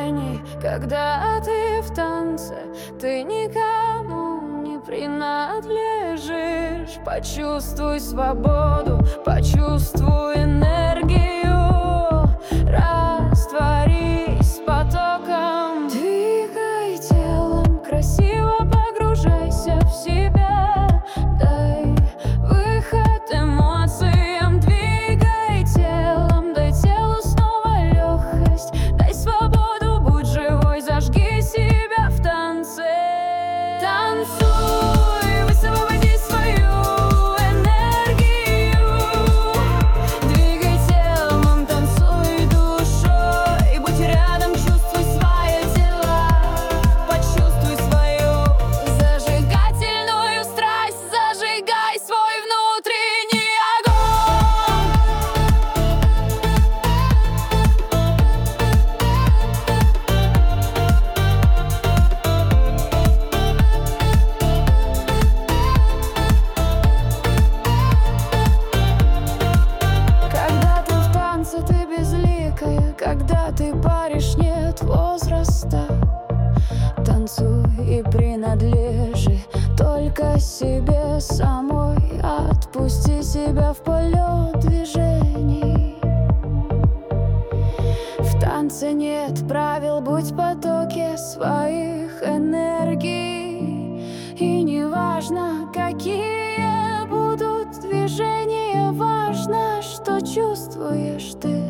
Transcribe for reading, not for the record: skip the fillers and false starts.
движений. Когда ты в танце, ты никому не принадлежишь. Почувствуй свободу, почувствуй энергию, растворись потоком. Двигай телом, красиво погружайся в себя. Дай выход эмоциям. Двигай телом, дай телу снова легкость. Дай свободу, будь живой, зажги себя в танце. Танцуй, высвободи свою энергию. Двигай телом, танцуй душой. Будь рядом, чувствуй свои тела. Почувствуй свою зажигательную страсть. Зажигай свой внутренний огонь. Когда ты в танце, ты безликая. Когда ты паришь, нет возраста. Танцуй и принадлежи только себе самой. Отпусти себя в полет движений. В танце нет правил, будь в потоке своих энергий. И не важно, какие будут движения, важно, что чувствуешь ты.